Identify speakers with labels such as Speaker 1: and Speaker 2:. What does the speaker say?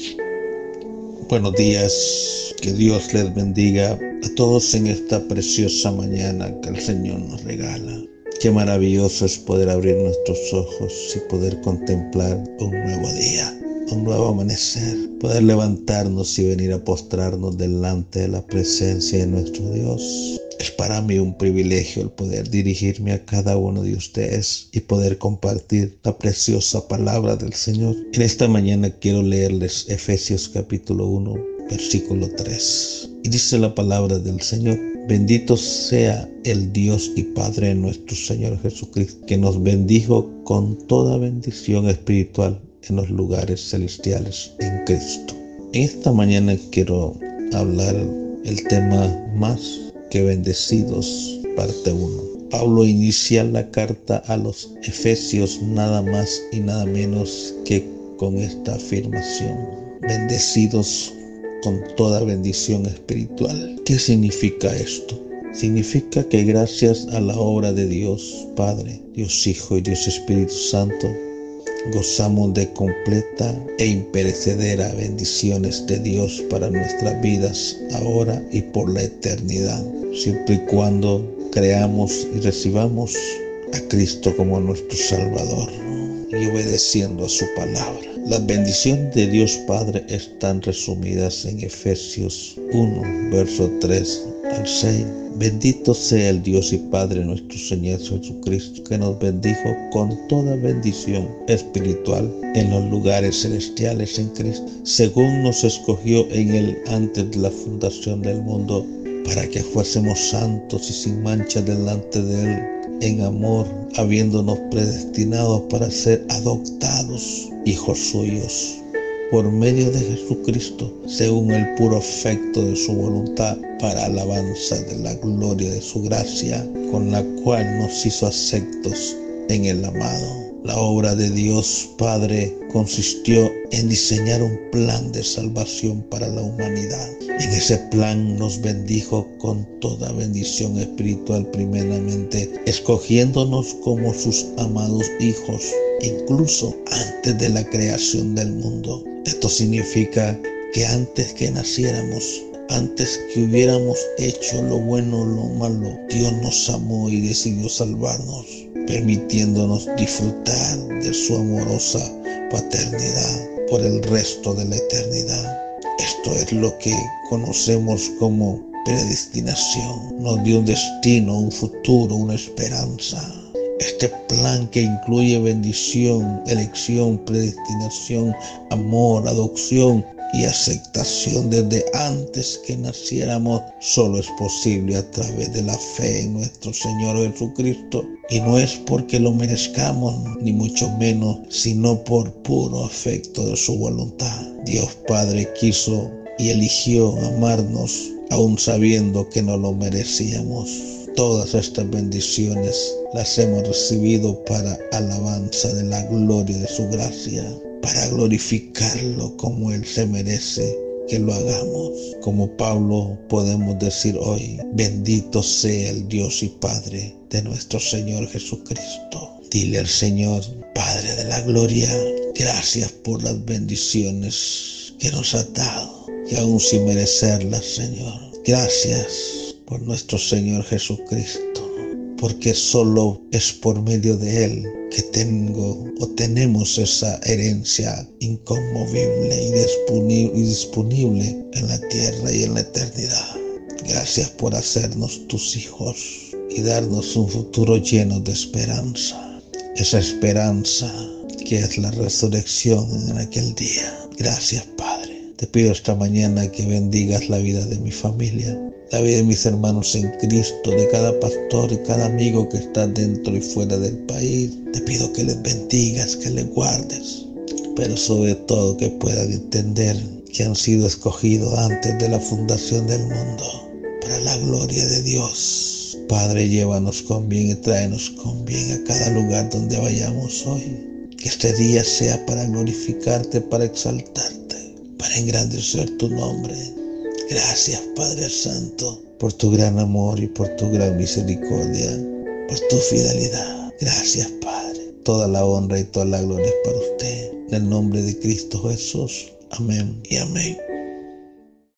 Speaker 1: Buenos días, que Dios les bendiga a todos en esta preciosa mañana que el Señor nos regala. Qué maravilloso es poder abrir nuestros ojos y poder contemplar un nuevo día, un nuevo amanecer, poder levantarnos y venir a postrarnos delante de la presencia de nuestro Dios. Es para mí un privilegio el poder dirigirme a cada uno de ustedes y poder compartir la preciosa palabra del Señor. En esta mañana quiero leerles Efesios capítulo 1, versículo 3. Y dice la palabra del Señor: bendito sea el Dios y Padre de nuestro Señor Jesucristo, que nos bendijo con toda bendición espiritual en los lugares celestiales en Cristo. En esta mañana quiero hablar el tema más que bendecidos, parte 1. Pablo inicia la carta a los Efesios nada más y nada menos que con esta afirmación: bendecidos con toda bendición espiritual. ¿Qué significa esto? Significa que gracias a la obra de Dios Padre, Dios Hijo y Dios Espíritu Santo, gozamos de completa e imperecedera bendiciones de Dios para nuestras vidas ahora y por la eternidad, siempre y cuando creamos y recibamos a Cristo como nuestro Salvador y obedeciendo a su palabra. Las bendiciones de Dios Padre están resumidas en Efesios 1, verso 3 al 6. Bendito sea el Dios y Padre nuestro Señor Jesucristo, que nos bendijo con toda bendición espiritual en los lugares celestiales en Cristo, según nos escogió en Él antes de la fundación del mundo, para que fuésemos santos y sin mancha delante de Él en amor, habiéndonos predestinados para ser adoptados hijos suyos, por medio de Jesucristo, según el puro afecto de su voluntad, para alabanza de la gloria de su gracia, con la cual nos hizo aceptos en el amado. La obra de Dios Padre consistió en diseñar un plan de salvación para la humanidad. En ese plan nos bendijo con toda bendición espiritual primeramente, escogiéndonos como sus amados hijos, incluso antes de la creación del mundo. Esto significa que antes que naciéramos, antes que hubiéramos hecho lo bueno o lo malo, Dios nos amó y decidió salvarnos, permitiéndonos disfrutar de su amorosa paternidad por el resto de la eternidad. Esto es lo que conocemos como predestinación. Nos dio un destino, un futuro, una esperanza. Este plan, que incluye bendición, elección, predestinación, amor, adopción y aceptación desde antes que naciéramos, solo es posible a través de la fe en nuestro Señor Jesucristo. Y no es porque lo merezcamos, ni mucho menos, sino por puro afecto de su voluntad. Dios Padre quiso y eligió amarnos, aun sabiendo que no lo merecíamos. Todas estas bendiciones las hemos recibido para alabanza de la gloria de su gracia, para glorificarlo como Él se merece que lo hagamos. Como Pablo podemos decir hoy: bendito sea el Dios y Padre de nuestro Señor Jesucristo. Dile al Señor: Padre de la gloria, gracias por las bendiciones que nos has dado, y aún sin merecerlas, Señor. Gracias por nuestro Señor Jesucristo, porque solo es por medio de Él que tenemos esa herencia inconmovible y disponible en la tierra y en la eternidad. Gracias por hacernos tus hijos y darnos un futuro lleno de esperanza. Esa esperanza que es la resurrección en aquel día. Gracias, Padre. Te pido esta mañana que bendigas la vida de mi familia, la vida de mis hermanos en Cristo, de cada pastor y cada amigo que está dentro y fuera del país. Te pido que les bendigas, que les guardes, pero sobre todo que puedan entender que han sido escogidos antes de la fundación del mundo para la gloria de Dios. Padre, llévanos con bien y tráenos con bien a cada lugar donde vayamos hoy. Que este día sea para glorificarte, para exaltarte, para engrandecer tu nombre. Gracias, Padre Santo, por tu gran amor y por tu gran misericordia, por tu fidelidad. Gracias, Padre. Toda la honra y toda la gloria es para usted. En el nombre de Cristo Jesús. Amén y amén.